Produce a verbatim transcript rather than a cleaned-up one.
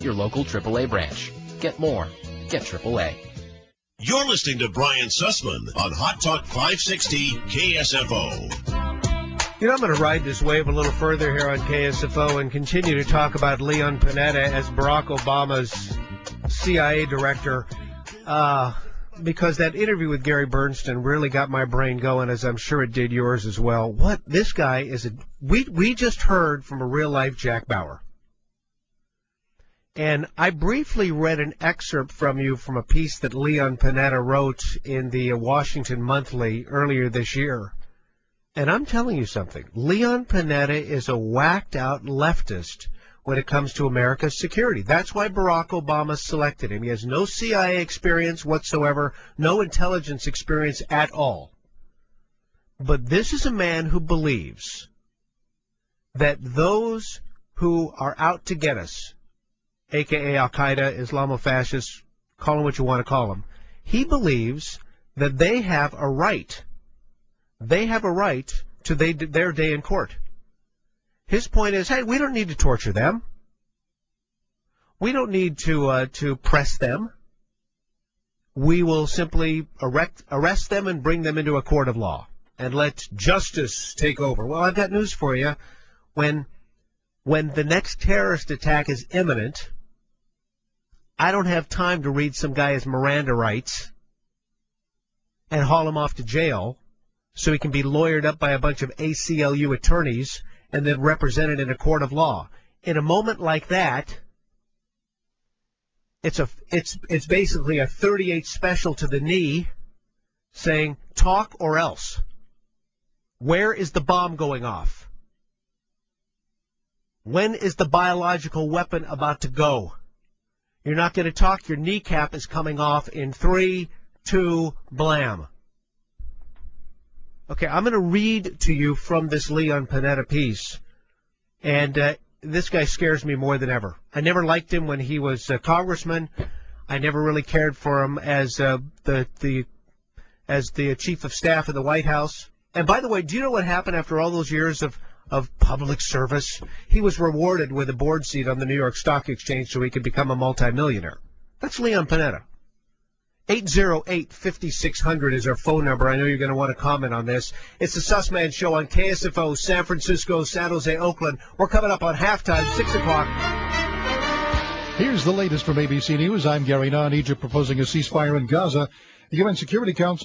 your local triple A branch. Get more. Get triple A. You're listening to Brian Sussman on Hot Talk five sixty K S F O. You know, I'm going to ride this wave a little further here on K S F O and continue to talk about Leon Panetta as Barack Obama's C I A director, uh, because that interview with Gary Bernstein really got my brain going, as I'm sure it did yours as well. What this guy is, a, we we just heard from a real-life Jack Bauer. And I briefly read an excerpt from you from a piece that Leon Panetta wrote in the Washington Monthly earlier this year. And I'm telling you something. Leon Panetta is a whacked-out leftist when it comes to America's security. That's why Barack Obama selected him. He has no C I A experience whatsoever, no intelligence experience at all. But this is a man who believes that those who are out to get us, a k a. Al-Qaeda, Islamofascists, call them what you want to call them, he believes that they have a right. They have a right to they, their day in court. His point is, hey, we don't need to torture them. We don't need to uh, to press them. We will simply erect, arrest them and bring them into a court of law and let justice take over. Well, I've got news for you. When, when the next terrorist attack is imminent, I don't have time to read some guy's Miranda rights and haul him off to jail so he can be lawyered up by a bunch of A C L U attorneys and then represented in a court of law. In a moment like that, it's a it's it's basically a thirty-eight special to the knee saying, talk or else. Where is the bomb going off? When is the biological weapon about to go? You're not going to talk. Your kneecap is coming off in three, two, blam. Okay, I'm going to read to you from this Leon Panetta piece, and uh, this guy scares me more than ever. I never liked him when he was a congressman. I never really cared for him as uh, the the as the chief of staff of the White House. And by the way, do you know what happened after all those years of of public service? He was rewarded with a board seat on the New York Stock Exchange so he could become a multimillionaire. That's Leon Panetta. eight oh eight, five six zero zero is our phone number. I know you're going to want to comment on this. It's the Sussman Show on K S F O, San Francisco, San Jose, Oakland. We're coming up on halftime, six o'clock. Here's the latest from A B C News. I'm Gary Nunn. Egypt proposing a ceasefire in Gaza. The U N Security Council